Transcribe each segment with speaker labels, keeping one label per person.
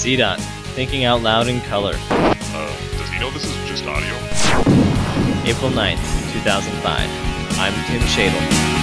Speaker 1: CDOT, thinking out loud in color.
Speaker 2: Does he know this is just audio?
Speaker 1: April 9th, 2005. I'm Tim Shadle.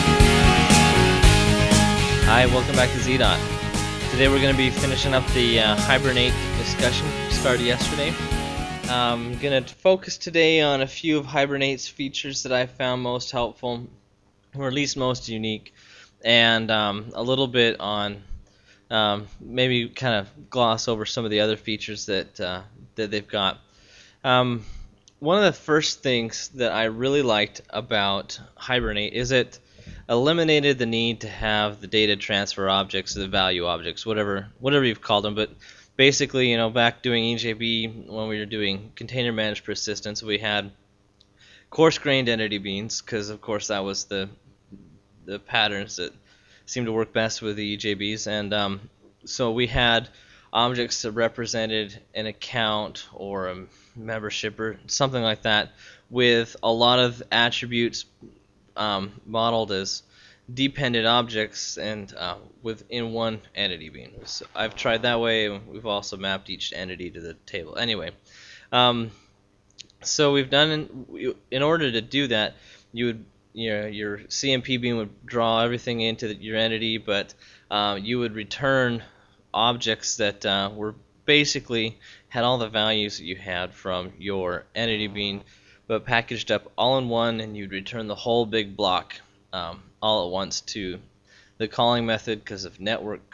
Speaker 1: Hi, welcome back to ZDOT. Today we're going to be finishing up the Hibernate discussion started yesterday. I'm going to focus today on a few of Hibernate's features that I found most helpful, or at least most unique, and a little bit on maybe kind of gloss over some of the other features that they've got. One of the first things that I really liked about Hibernate is it eliminated the need to have the data transfer objects, the value objects, whatever you've called them. But basically, back doing EJB when we were doing container managed persistence, we had coarse-grained entity beans because, of course, that was the patterns that seemed to work best with the EJBs, and so we had objects that represented an account or a membership or something like that with a lot of attributes modeled as dependent objects and within one entity bean. So I've tried that way. We've also mapped each entity to the table. Anyway, so we've done in order to do that, you would your CMP bean would draw everything into your entity, but you would return objects that were basically had all the values that you had from your entity bean, but packaged up all in one, and you'd return the whole big block all at once to the calling method because of network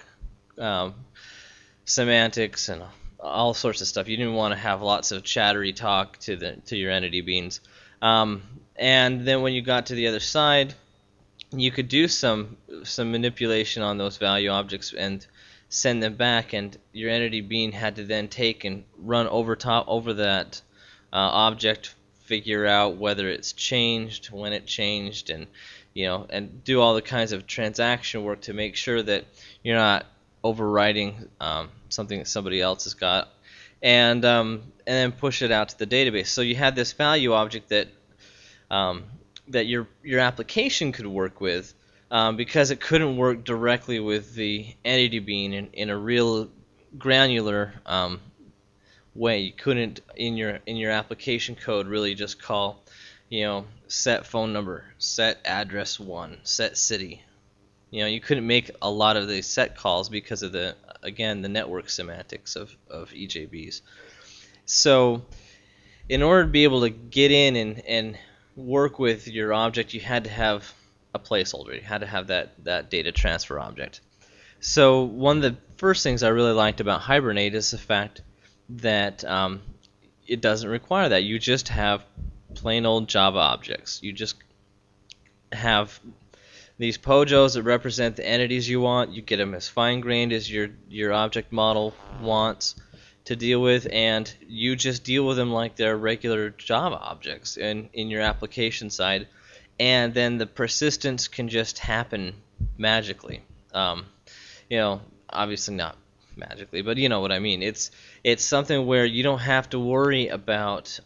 Speaker 1: semantics and all sorts of stuff. You didn't want to have lots of chattery talk to your entity beans. And then when you got to the other side, you could do some manipulation on those value objects and send them back, and your entity bean had to then take and run over that object, figure out whether it's changed, when it changed, and and do all the kinds of transaction work to make sure that you're not overwriting something that somebody else has got, and then push it out to the database. So you had this value object that your application could work with, because it couldn't work directly with the entity bean in a real granular way. You couldn't in your application code really just call set phone number, set address 1, set city. You couldn't make a lot of these set calls because of the network semantics of EJBs. So in order to be able to get in and work with your object, you had to have a placeholder. You had to have that data transfer object. So one of the first things I really liked about Hibernate is the fact that it doesn't require that. You just have plain old Java objects. You just have these POJOs that represent the entities you want. You get them as fine-grained as your object model wants to deal with, and you just deal with them like they're regular Java objects in your application side, and then the persistence can just happen magically. Obviously not magically, but you know what I mean. It's something where you don't have to worry about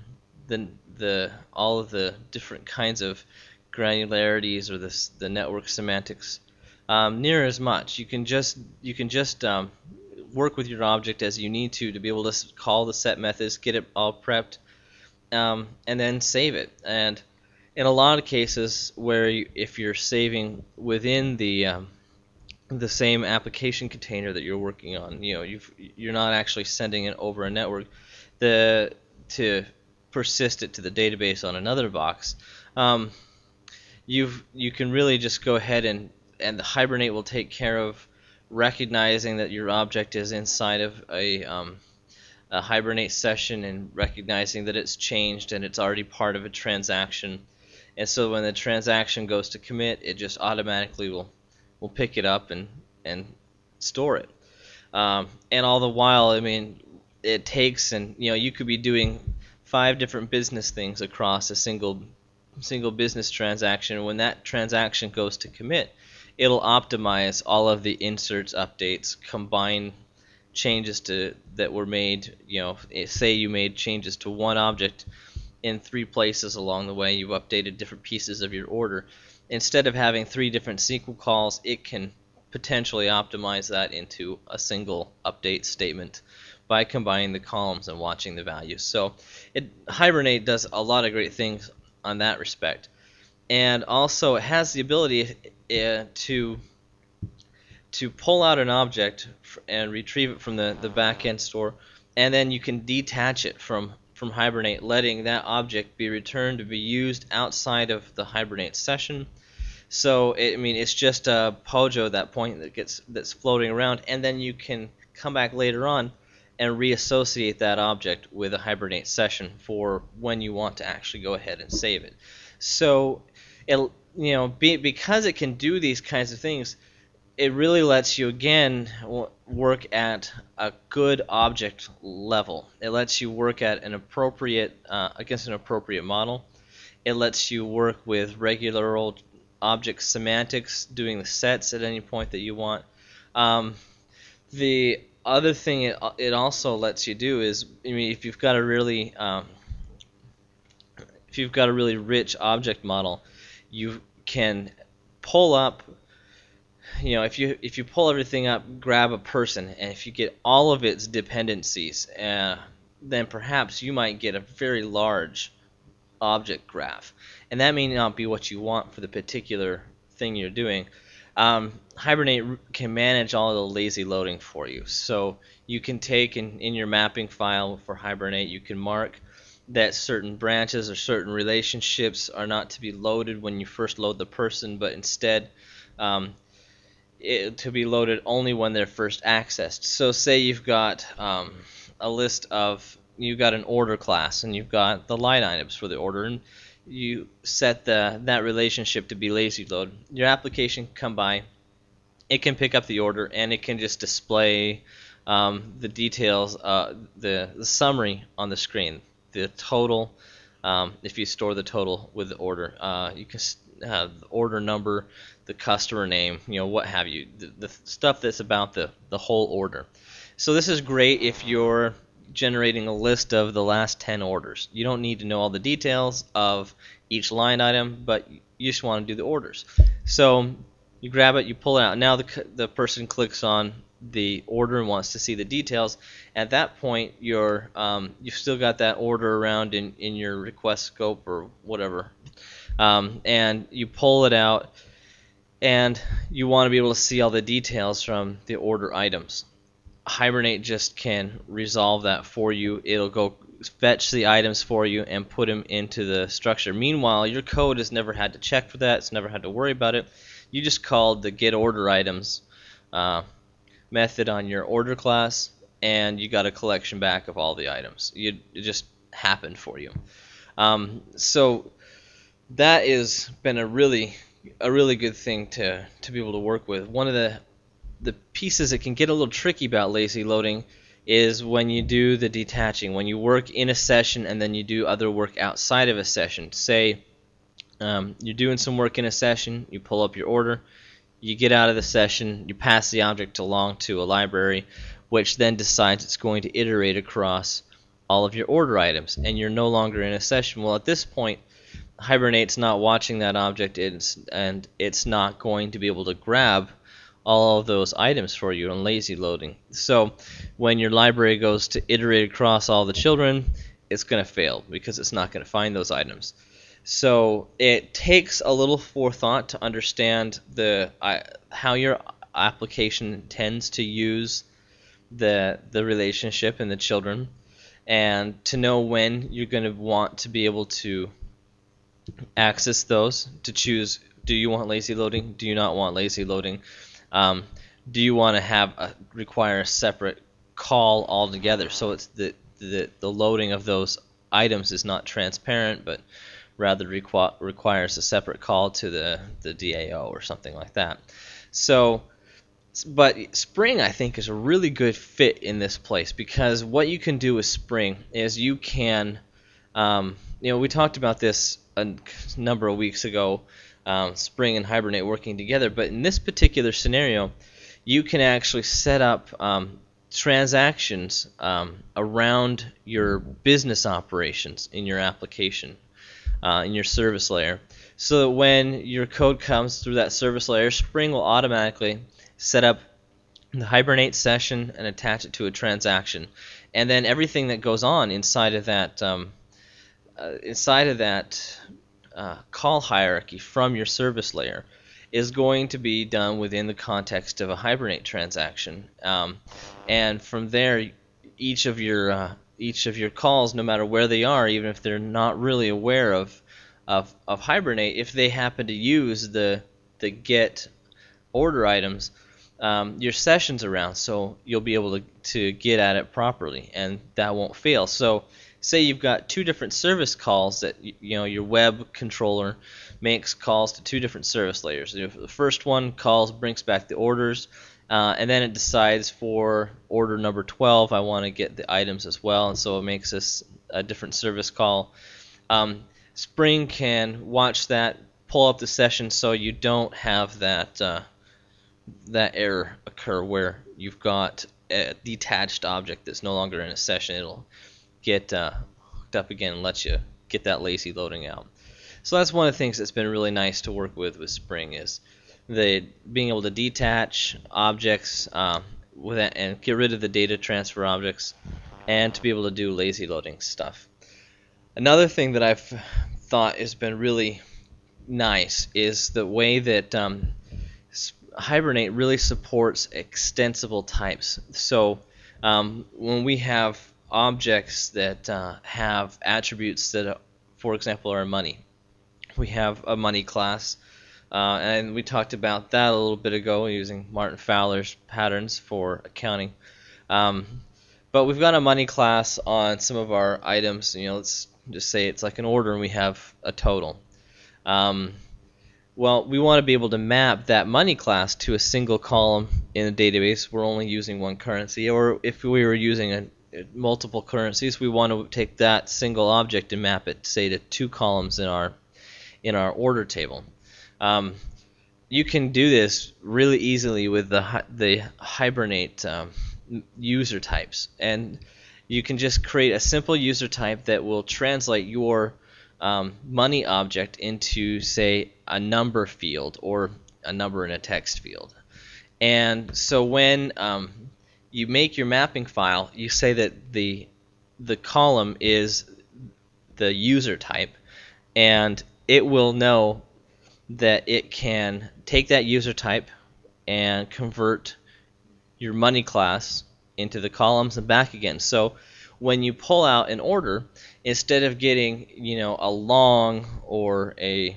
Speaker 1: all of the different kinds of granularities or the network semantics near as much. You can just work with your object as you need to be able to call the set methods, get it all prepped, and then save it. And in a lot of cases where if you're saving within the same application container that you're working on, you're not actually sending it over a network to persist it to the database on another box. You can really just go ahead and the Hibernate will take care of recognizing that your object is inside of a Hibernate session and recognizing that it's changed and it's already part of a transaction. And so when the transaction goes to commit, it just automatically will pick it up and store it. And all the while, it takes, and you could be doing 5 different business things across a single business transaction. When that transaction goes to commit, it'll optimize all of the inserts, updates, combine changes that were made. Say you made changes to one object in 3 places along the way. You've updated different pieces of your order. Instead of having 3 different SQL calls, it can potentially optimize that into a single update statement by combining the columns and watching the values. So Hibernate does a lot of great things on that respect. And also it has the ability to pull out an object and retrieve it from the back-end store, and then you can detach it from Hibernate, letting that object be returned to be used outside of the Hibernate session. So it's just a Pojo at that point that's floating around, and then you can come back later on and reassociate that object with a Hibernate session for when you want to actually go ahead and save it. So because it can do these kinds of things, it really lets you again work at a good object level. It lets you work at an appropriate against an appropriate model. It lets you work with regular old object semantics, doing the sets at any point that you want. The other thing it also lets you do is, if you've got a really rich object model, you can pull up. If you pull everything up, grab a person, and if you get all of its dependencies, then perhaps you might get a very large object graph, and that may not be what you want for the particular thing you're doing. Hibernate can manage all of the lazy loading for you, so you can take in your mapping file for Hibernate, you can mark that certain branches or certain relationships are not to be loaded when you first load the person, but instead to be loaded only when they're first accessed. So say you've got a list of, you've got an order class and you've got the line items for the order, and you set that relationship to be lazy load. Your application can come by, it can pick up the order, and it can just display the details, the summary on the screen, the total. If you store the total with the order, you can have the order number, the customer name, what have you, the stuff that's about the whole order. So this is great if you're generating a list of the last 10 orders. You don't need to know all the details of each line item, but you just want to do the orders. So you grab it, you pull it out. Now the person clicks on the order and wants to see the details. At that point, you've still got that order around in your request scope or whatever, and you pull it out, and you want to be able to see all the details from the order items. Hibernate just can resolve that for you. It'll go fetch the items for you and put them into the structure. Meanwhile, your code has never had to check for that. It's never had to worry about it. You just called the get order items method on your order class, and you got a collection back of all the items. It just happened for you. So that has been a really good thing to be able to work with. One of the pieces that can get a little tricky about lazy loading is when you do the detaching, when you work in a session and then you do other work outside of a session. Say you're doing some work in a session, you pull up your order, you get out of the session, you pass the object along to a library, which then decides it's going to iterate across all of your order items, and you're no longer in a session. Well, at this point, Hibernate's not watching that object, and it's not going to be able to grab all of those items for you on lazy loading. So when your library goes to iterate across all the children, it's going to fail because it's not going to find those items. So it takes a little forethought to understand how your application tends to use the relationship and the children, and to know when you're going to want to be able to access those, to choose, do you want lazy loading, do you not want lazy loading, do you want to require a separate call altogether, so it's the loading of those items is not transparent, but rather requires a separate call to the DAO or something like that. So, but Spring, I think, is a really good fit in this place, because what you can do with Spring is you can, we talked about this a number of weeks ago, Spring and Hibernate working together, but in this particular scenario, you can actually set up transactions around your business operations in your application, in your service layer, so that when your code comes through that service layer, Spring will automatically set up the Hibernate session and attach it to a transaction, and then everything that goes on inside of that call hierarchy from your service layer is going to be done within the context of a Hibernate transaction, and from there, each of your calls, no matter where they are, even if they're not really aware of Hibernate, if they happen to use the get order items, your session's around, so you'll be able to get at it properly, and that won't fail. So say you've got two different service calls that your web controller makes calls to two different service layers. The first one brings back the orders, and then it decides for order number 12 I want to get the items as well, and so it makes this a different service call. Spring can watch that, pull up the session, so you don't have that error occur where you've got a detached object that's no longer in a session. It'll get hooked up again and let you get that lazy loading out. So that's one of the things that's been really nice to work with Spring, is being able to detach objects and get rid of the data transfer objects, and to be able to do lazy loading stuff. Another thing that I've thought has been really nice is the way that Hibernate really supports extensible types. So when we have objects that have attributes that, for example, are money, we have a money class, and we talked about that a little bit ago using Martin Fowler's patterns for accounting. But we've got a money class on some of our items. Let's just say it's like an order and we have a total. Well, we want to be able to map that money class to a single column in the database. We're only using one currency, or if we were using multiple currencies, we want to take that single object and map it, say, to two columns in our order table. You can do this really easily with the Hibernate user types, and you can just create a simple user type that will translate your money object into, say, a number field or a number in a text field. And so when you make your mapping file, you say that the column is the user type, and it will know that it can take that user type and convert your money class into the columns and back again. So when you pull out an order, instead of getting a long or a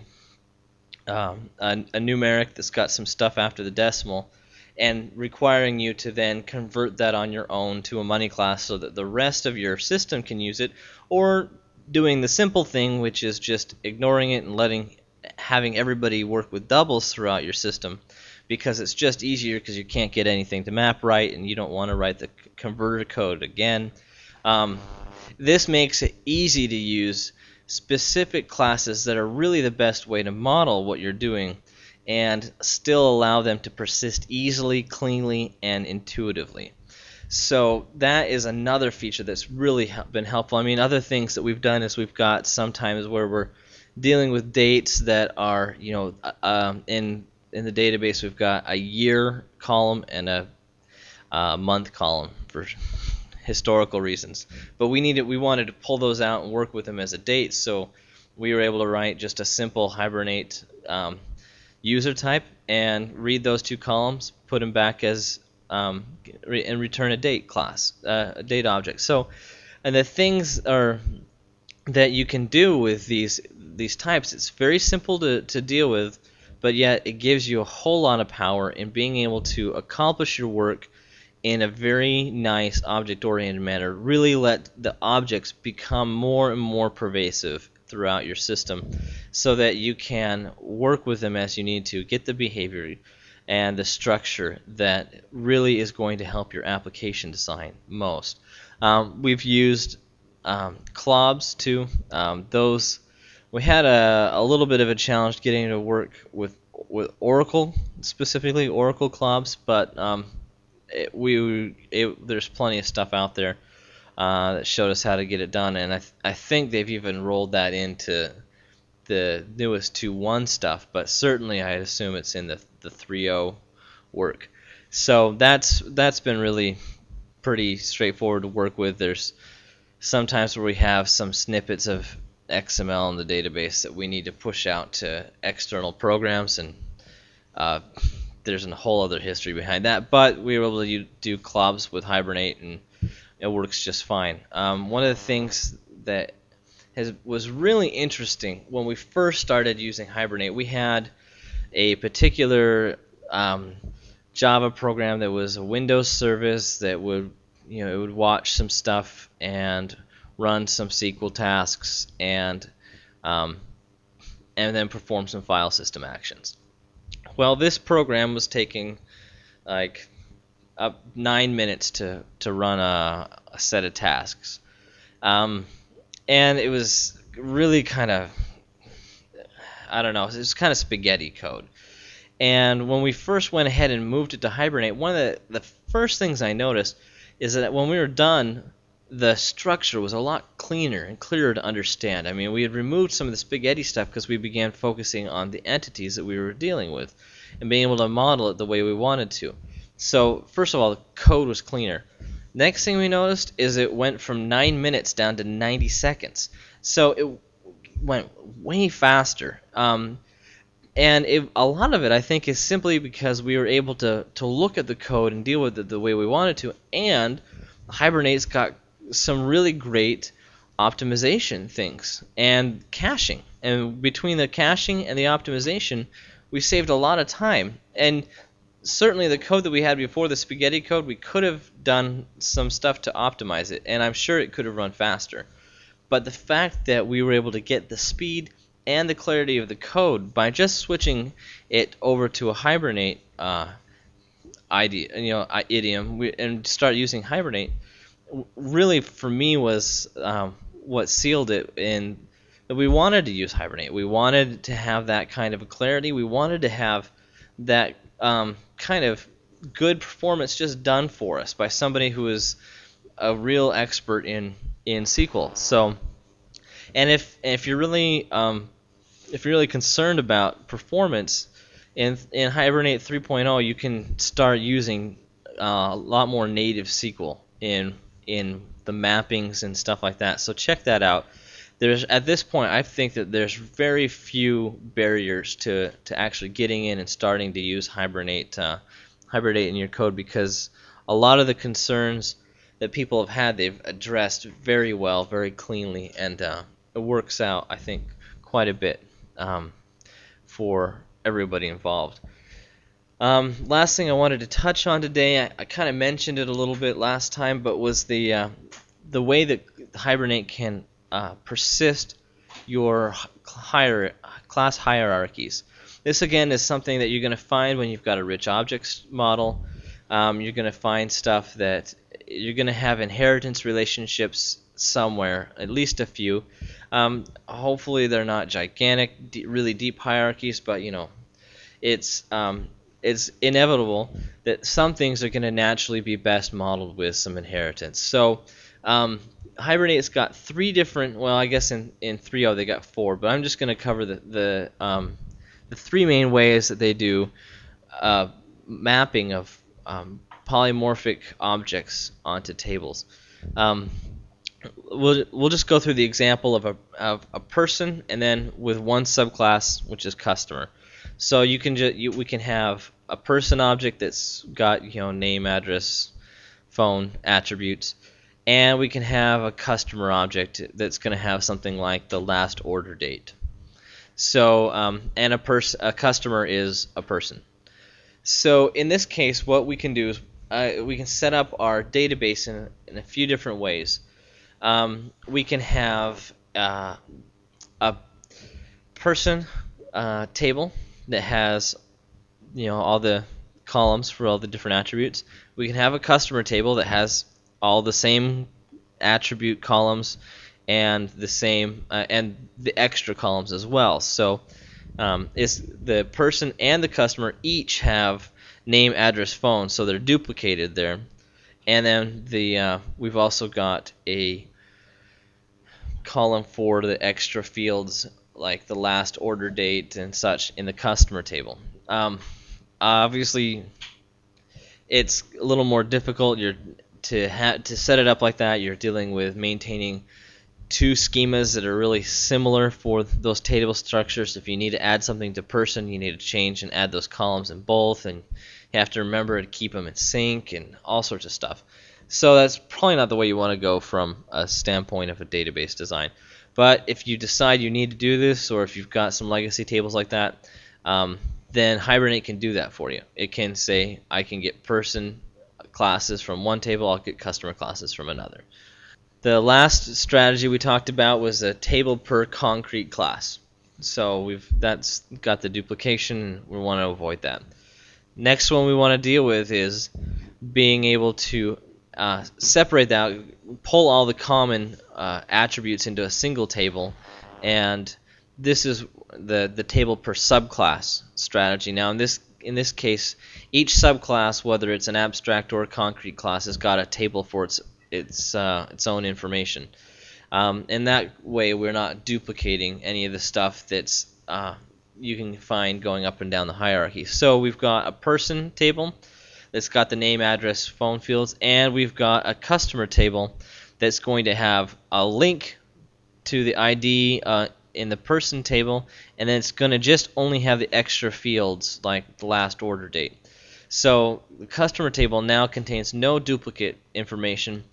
Speaker 1: numeric that's got some stuff after the decimal, and requiring you to then convert that on your own to a money class so that the rest of your system can use it, or doing the simple thing, which is just ignoring it and having everybody work with doubles throughout your system, because it's just easier because you can't get anything to map right and you don't want to write the converter code again. This makes it easy to use specific classes that are really the best way to model what you're doing and still allow them to persist easily, cleanly, and intuitively. So that is another feature that's really been helpful. I mean, other things that we've done is we've got sometimes where we're dealing with dates that are, in the database we've got a year column and a month column for historical reasons. But we wanted to pull those out and work with them as a date, so we were able to write just a simple Hibernate user type and read those two columns, put them back as and return a date class, a date object. So, and the things are that you can do with these types, it's very simple to deal with, but yet it gives you a whole lot of power in being able to accomplish your work in a very nice object-oriented manner. Really let the objects become more and more pervasive throughout your system so that you can work with them as you need to, get the behavior and the structure that really is going to help your application design most. We've used clobs too. Those we had a little bit of a challenge getting to work with Oracle, specifically Oracle clobs, but there's plenty of stuff out there that showed us how to get it done, and I think they've even rolled that into the newest 2.1 stuff, but certainly I assume it's in the 3.0 work. So that's been really pretty straightforward to work with. There's sometimes where we have some snippets of XML in the database that we need to push out to external programs, and there's a whole other history behind that. But we were able to do CLOBs with Hibernate, and it works just fine. One of the things that was really interesting when we first started using Hibernate, we had a particular Java program that was a Windows service that would, it would watch some stuff and run some SQL tasks and then perform some file system actions. Well, this program was taking like up 9 minutes to run a set of tasks, and it was really kind of, I don't know, it was kind of spaghetti code. And when we first went ahead and moved it to Hibernate, one of the first things I noticed is that when we were done, the structure was a lot cleaner and clearer to understand. I mean, we had removed some of the spaghetti stuff because we began focusing on the entities that we were dealing with and being able to model it the way we wanted to. So, first of all, the code was cleaner. Next thing we noticed is it went from 9 minutes down to 90 seconds. So it went way faster. And a lot of it, I think, is simply because we were able to look at the code and deal with it the way we wanted to, and Hibernate's got some really great optimization things and caching. And between the caching and the optimization, we saved a lot of time. And certainly the code that we had before, the spaghetti code, we could have done some stuff to optimize it, and I'm sure it could have run faster. But the fact that we were able to get the speed and the clarity of the code by just switching it over to a Hibernate idiom, and start using Hibernate, really for me was what sealed it in that we wanted to use Hibernate. We wanted to have that kind of a clarity. We wanted to have that kind of good performance just done for us by somebody who is a real expert in SQL. So, and if you're really concerned about performance in Hibernate 3.0, you can start using a lot more native SQL in the mappings and stuff like that. So check that out. At this point, I think that there's very few barriers to actually getting in and starting to use Hibernate in your code, because a lot of the concerns that people have had, they've addressed very well, very cleanly, and it works out, I think, quite a bit for everybody involved. Last thing I wanted to touch on today, I kind of mentioned it a little bit last time, but was the way that Hibernate can persist your class hierarchies. This again is something that you're going to find when you've got a rich objects model. You're going to find stuff that you're going to have inheritance relationships somewhere, at least a few. Hopefully they're not gigantic, really deep hierarchies, but it's inevitable that some things are going to naturally be best modeled with some inheritance. So Hibernate's got three different, well, I guess in 3.0 they got four, but I'm just going to cover the three main ways that they do mapping of polymorphic objects onto tables. We'll just go through the example of a person, and then with one subclass, which is customer. So we can have a person object that's got name, address, phone attributes, and we can have a customer object that's going to have something like the last order date. So and a customer is a person. So in this case, what we can do is we can set up our database in a few different ways. We can have a person table that has all the columns for all the different attributes. We can have a customer table that has all the same attribute columns and the same and the extra columns as well. So is the person and the customer each have name, address, phone, so they're duplicated there. And then we've also got a column for the extra fields like the last order date and such in the customer table. Obviously, it's a little more difficult. To set it up like that, you're dealing with maintaining two schemas that are really similar for those table structures. If you need to add something to person, you need to change and add those columns in both, and you have to remember to keep them in sync and all sorts of stuff. So that's probably not the way you want to go from a standpoint of a database design. But if you decide you need to do this, or if you've got some legacy tables like that, then Hibernate can do that for you. It can say, I can get person classes from one table, I'll get customer classes from another. The last strategy we talked about was a table per concrete class. So that's got the duplication, we want to avoid that. Next one we want to deal with is being able to separate that, pull all the common attributes into a single table, and this is the table per subclass strategy. Now in this case, each subclass, whether it's an abstract or a concrete class, has got a table for its own information. And that way we're not duplicating any of the stuff that's you can find going up and down the hierarchy. So we've got a person table that's got the name, address, phone fields, and we've got a customer table that's going to have a link to the ID in the person table, and then it's going to just only have the extra fields like the last order date. So the customer table now contains no duplicate information,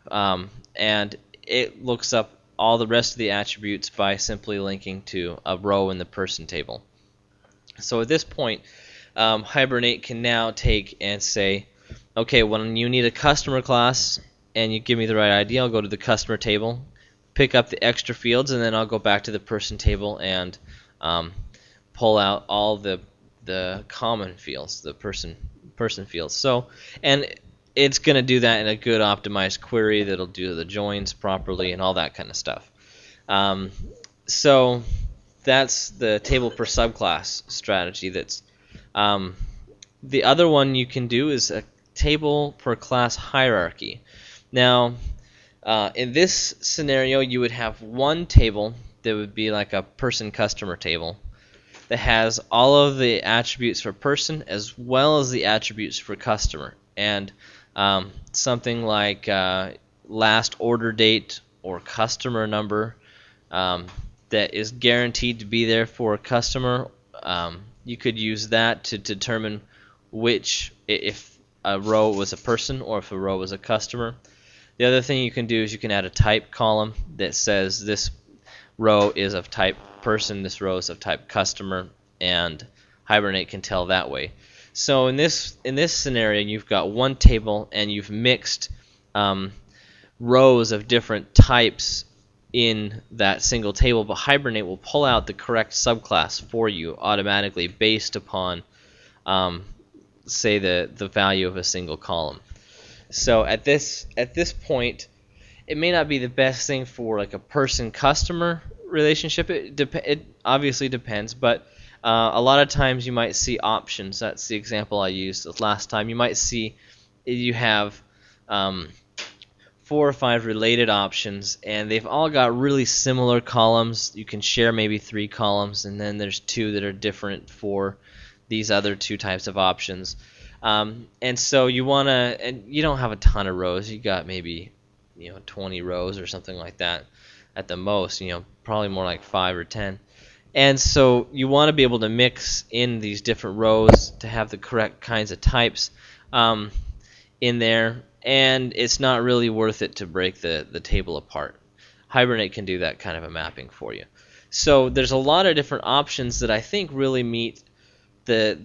Speaker 1: and it looks up all the rest of the attributes by simply linking to a row in the person table. So at this point, Hibernate can now take and say, okay, when you need a customer class and you give me the right ID, I'll go to the customer table, pick up the extra fields, and then I'll go back to the person table and pull out all the common fields, the person fields. So, and it's going to do that in a good optimized query that'll do the joins properly and all that kind of stuff. So that's the table per subclass strategy. That's the other one you can do is a table per class hierarchy. Now, in this scenario, you would have one table that would be like a person customer table that has all of the attributes for person as well as the attributes for customer, and something like last order date or customer number that is guaranteed to be there for a customer. You could use that to determine if a row was a person or if a row was a customer. The other thing you can do is you can add a type column that says this row is of type person, this row is of type customer, and Hibernate can tell that way. So in this scenario, you've got one table and you've mixed rows of different types in that single table, but Hibernate will pull out the correct subclass for you automatically based upon, say, the value of a single column. So at this point, it may not be the best thing for like a person-customer relationship. It obviously depends, but a lot of times you might see options. That's the example I used last time. You might see you have 4 or 5 related options, and they've all got really similar columns. You can share maybe 3 columns, and then there's 2 that are different for these other 2 types of options. And so you want to, and you don't have a ton of rows. You got maybe 20 rows or something like that at the most. Probably more like 5 or 10. And so you want to be able to mix in these different rows to have the correct kinds of types in there, and it's not really worth it to break the table apart. Hibernate can do that kind of a mapping for you. So there's a lot of different options that I think really meet the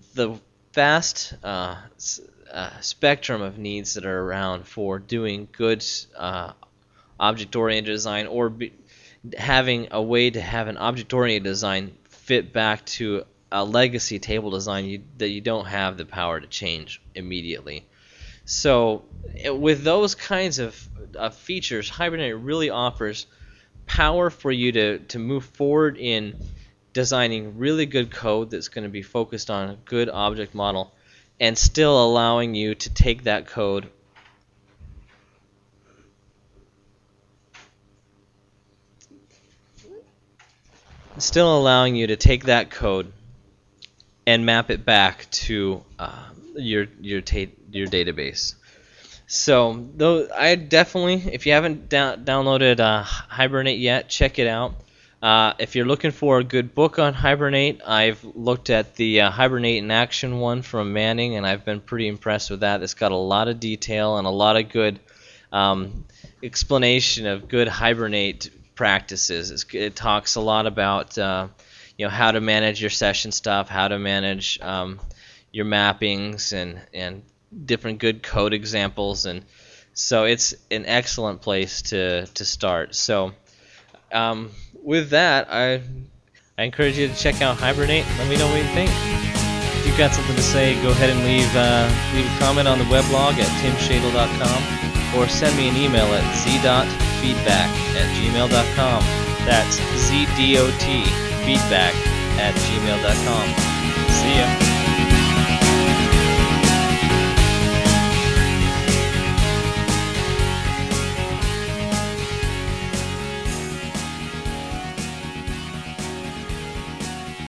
Speaker 1: vast spectrum of needs that are around for doing good object-oriented design, or having a way to have an object-oriented design fit back to a legacy table design that you don't have the power to change immediately. So with those kinds of features, Hibernate really offers power for you to move forward in designing really good code that's going to be focused on a good object model, and still allowing you to take that code and map it back to your database. So though I definitely, if you haven't downloaded Hibernate yet, check it out. If you're looking for a good book on Hibernate, I've looked at the Hibernate in Action one from Manning, and I've been pretty impressed with that. It's got a lot of detail and a lot of good explanation of good Hibernate practices. It talks a lot about how to manage your session stuff, how to manage your mappings, and different good code examples, and so it's an excellent place to start. So with that, I encourage you to check out Hibernate. Let me know what you think. If you've got something to say, go ahead and leave a comment on the weblog at timshadle.com, or send me an email at z.feedback@gmail.com. That's zdot feedback@gmail.com. See ya.